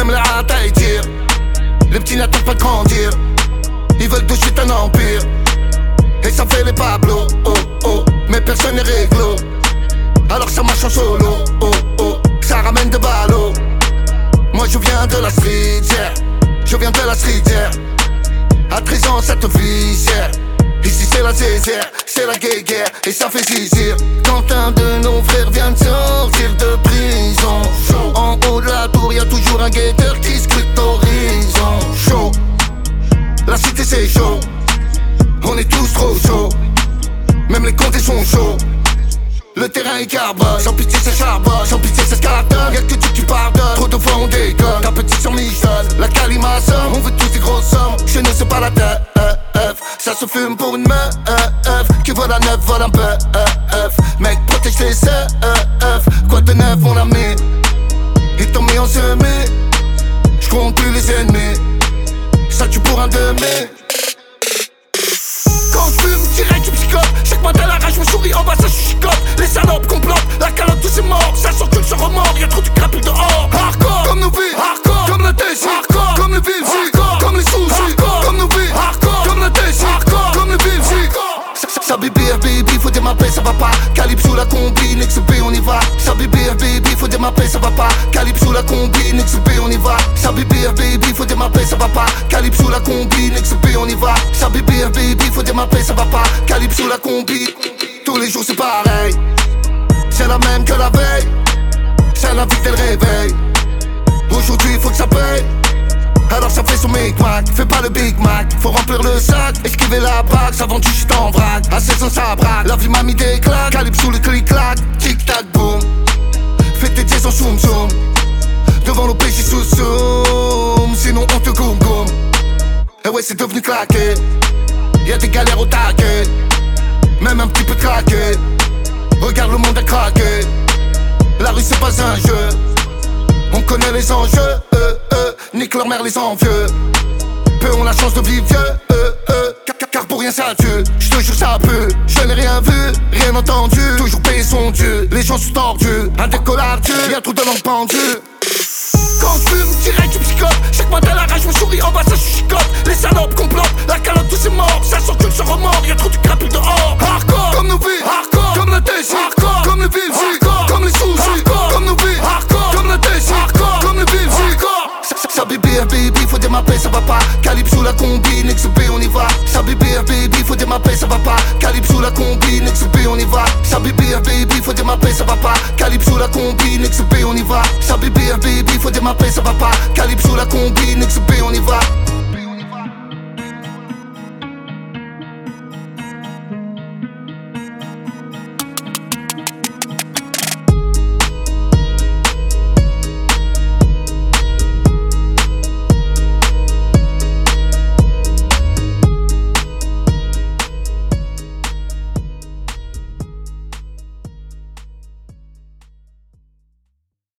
Même les rats ils tirent. Les petits n'attendent pas de grandir. Ils veulent de suite un empire. Et ça fait les Pablo, oh oh. Mais personne n'est réglo. Alors ça marche en solo, oh oh. Ça ramène de ballots. Moi je viens de la street, yeah. Je viens de la street, yeah. À 13 ans ça te vise, yeah. Ici c'est la zézère, c'est la guéguerre. Et ça fait zizir. Quand un de nos frères vient de sortir de prison, en haut de la tour y'a toujours un guetteur qui scrute l'horizon. Chaud, la cité c'est chaud. On est tous trop chauds. Même les comptes sont chauds. Le terrain est carbone, sans pitié ça charbonne, sans pitié ça scartonne. Y'a que Dieu qui pardonne, trop de fois on déconne. Ta petite sur Michel, la calima somme. On veut tous des grosses sommes, chez nous c'est pas la tête. Ça se fume pour une meuf qui vole à neuf, vole un peu. Mec protège tes seufs. Quoi de neuf mon ami? Ils t'ont mis en semé. J'compte plus les ennemis. Ça tue pour un demi. Quand je fume, direct je psychote. Chaque matin la rage me sourit, en bas ça chicote. Les salopes complotent, la calotte tous c'est mort. Ça s'encule sans remords, y'a trop de crapule dehors. Hardcore, comme nos vies, hardcore, comme la TJ, hardcore, comme les villes, hardcore, comme les sushis, comme nos vies, hardcore, comme la TJ, hardcore, comme les villes, ça baby, baby, faut démapper, ça va pas. Calibre sous la combi, NXP, on y va. Ça baby, baby, faut démapper, ça va pas. Calibre sous la combi, NXP, on y va. Ça baby, baby, faut démapper, ça va pas. Calibre sous la combi, NXP, on y va. Ça baby, baby, faut démapper, ça va pas. Calibre sous la combi. Tous les jours c'est pareil. C'est la même que la veille. C'est la vie dès le réveil. Aujourd'hui faut que ça paye. Alors ça fait son micmac, fais pas le Big Mac. Faut remplir le sac, esquiver la bague. Ça vend du shit en vrac, à 16 ans ça braque. La vie m'a mis des claques, calibre sous le clic-clac. Tic-tac boum, fais tes dièses en zoom-zoom. Devant l'OPJ sous zoom, sinon on te goum-goum. Et ouais c'est devenu claqué. Y'a des galères au taquet, même un petit peu craqué. Regarde le monde a craqué. La rue c'est pas un jeu. On connaît les enjeux, nique leur mère les envieux. Peu ont la chance de vivre vieux, car pour rien ça tue. J'te jure ça pue, je n'ai rien vu, rien entendu. Toujours payé son dû, les gens sont tordus. Un décollage Dieu, y'a trop de langue pendue. Quand je fume, direct je psychote. Chaque matin la rage me sourit, en bas ça chicote. Les salopes complotent, la calotte tous c'est mort. Ça s'encule sans remords, y'a trop de crapule dehors. Hardcore, comme nos vies, hardcore, comme la TJ, hardcore, comme les villes, hardcore, comme les sushis, comme nos vies, hardcore, comme la TJ, hardcore, comme les villes, hardcore. Ça baby, baby, faut démapper, ça va pas. Calibre sous la combi, NXP, on y va. Ça baby, baby, faut démapper, ça va pas. Calibre sous la combi, NXP, on y va. Ça baby, baby, faut démapper, ça va pas. Calibre sous la combi, NXP, on y va. Ça baby, baby, faut démapper, ça va pas. Calibre sous la combi, NXP, on y va.